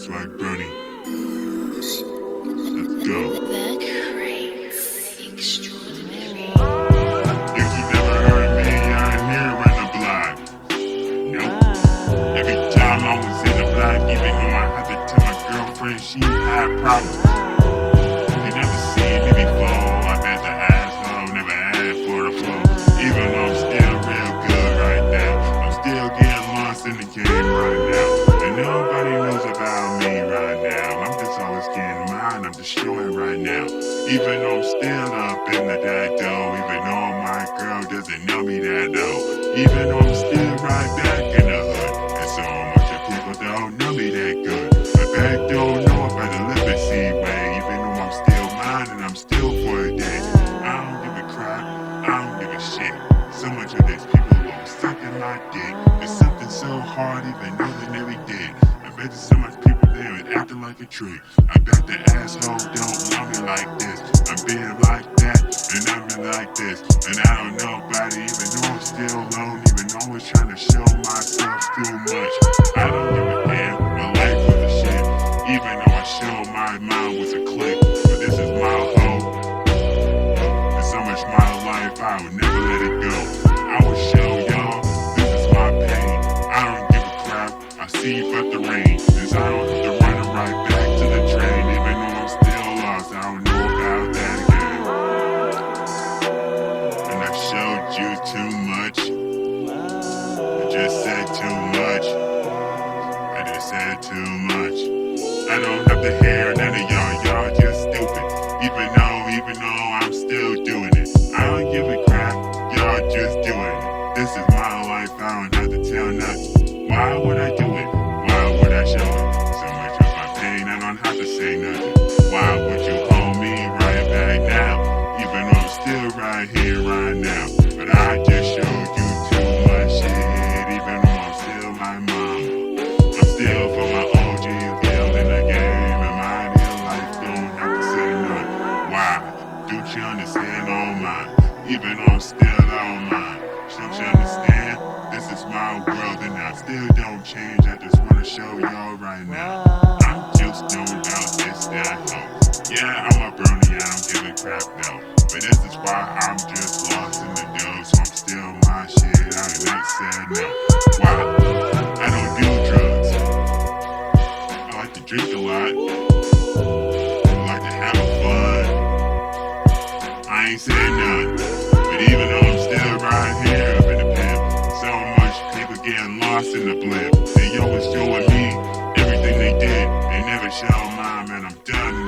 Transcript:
Swag Brony. Let's go. The Crates Extraordinary. If you never heard me, I'm here in the block. Nope. Every time I was in the block, even though I had to tell my girlfriend she had problems. You never seen me before. I bet the asshole never had for the flow. Even though I'm still real good right now, I'm still getting lost in the game right now. And nobody knows about me right now. I'm just always getting mine, I'm destroying right now. Even though I'm still up in the that though, even though my girl doesn't know me that though. Even though I'm still right back in the hood, and so much of people don't know me that good. I bet don't know about the liberty way, even though I'm still mine and I'm still for a day. I don't give a crap, I don't give a shit. So much of these people won't sucking my dick. It's something so hard, even though they never did. I bet there's so much people there and acting like a trick. I bet the asshole don't know me like this. I'm being like that, and I'm been like this. And I don't know about it, even though I'm still alone, even though I'm trying to show myself too much. I don't give a damn, my life was a shit. Even though I showed my mind was a click. But this is my hope. There's so much my life, I would never let it go. I will show y'all, this is my pain. I don't give a crap, I see but the rain. Since I don't have to run it right back to the train. Even though I'm still lost, I don't know about that again. And I showed you too much. I just said too much. I just said too much. I don't have to hear none of y'all just stupid. Even though I'm still doing it. I don't give a crap, y'all just doing it. This is my life, I don't have to tell nothing. Why would I do it? Why would I show it? So much of my pain, I don't have to say nothing. Why would you hold me right back now? Even though I'm still right here, right now. But I just showed you too much shit. Even though I'm still my mama. I'm still for my OG, still in the game. And my real life don't have to say nothing. Why? Don't you understand all mine? Even though I'm still on mine. Don't you understand? This is my world and I still don't change. I just wanna show y'all right now. I'm just doing about this, that, no. Yeah, I'm a brony, I don't give a crap, no. But this is why I'm just lost in the dough. So I'm still my shit, I ain't like said no. Why? I don't do drugs. I like to drink a lot. I like to have fun. I ain't saying none. But even though I'm still right here up in the pimp, so much people getting lost in the blimp. They always showing me everything they did. They never show mine, man, I'm done